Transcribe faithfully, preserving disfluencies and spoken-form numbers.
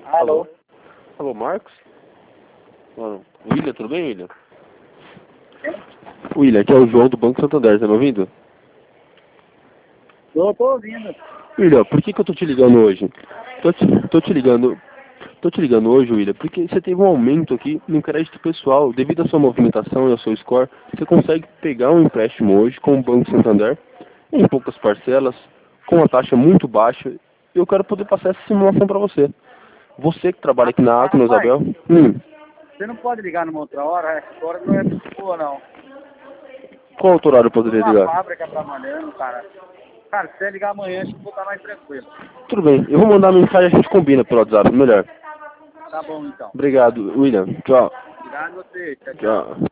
Alô? Alô, Marcos? Mano, William, tudo bem, William? William, aqui é o João do Banco Santander, tá me ouvindo? Tô, tô ouvindo. William, por que que eu tô te ligando hoje? Tô te, tô te ligando... Tô te ligando hoje, William, porque você teve um aumento aqui no crédito pessoal. Devido à sua movimentação e ao seu score, você consegue pegar um empréstimo hoje com o Banco Santander, em poucas parcelas, com uma taxa muito baixa. E eu quero poder passar essa simulação para você. Você que trabalha aqui na Acno, Rapaz, Isabel. Hum, você não pode ligar numa outra hora? Essa hora não é muito boa, não. qual outro horário eu Tô poderia numa ligar? fábrica trabalhando, cara. Cara, se você ligar amanhã, acho que vou estar mais tranquilo. Tudo bem, eu vou mandar mensagem e a gente combina pelo WhatsApp, melhor. Tá bom, então. Obrigado, William. Tchau. Obrigado a você. Tchau, tchau. Tchau.